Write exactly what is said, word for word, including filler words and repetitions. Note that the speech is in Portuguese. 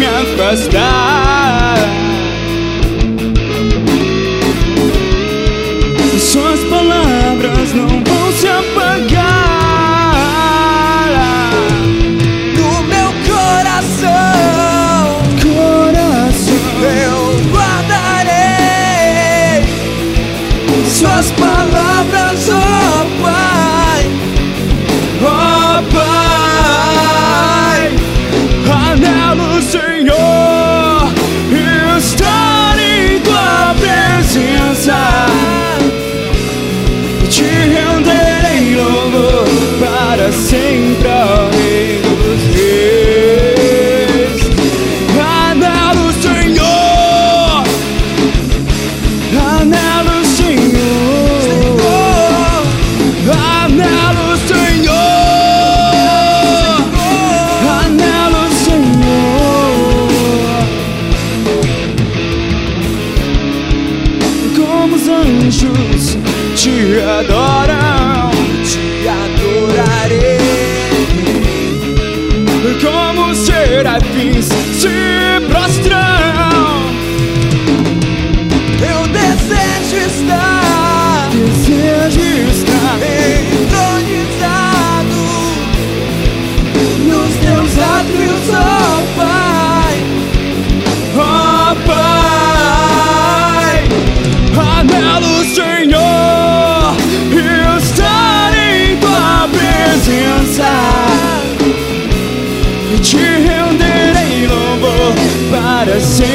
me afastar. Suas palavras não vão se apagar. No meu coração, Coração, eu guardarei suas palavras, oh Pai, ó Pai. Anelo, Senhor, estar em tua presença. Te renderei louvor para sempre, ó Rei dos Reis. Anelo, Senhor, anelo, Senhor, anelo, Senhor, anelo, Senhor. Como os anjos te adoram, te adorarei. como os serafins se prostram. Eu desejo estar Desejo estar entronizado nos teus átrios, oh Pai, ó Pai. Anelo, Senhor, estar em tua presença. Te renderei louvor para sempre.